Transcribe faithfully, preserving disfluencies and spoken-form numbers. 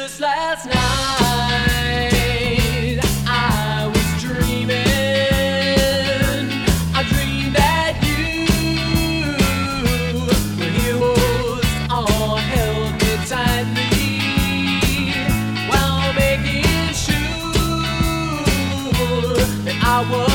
Just last night I was dreaming. I dreamed that you were heroes, all held me tightly while making sure that I was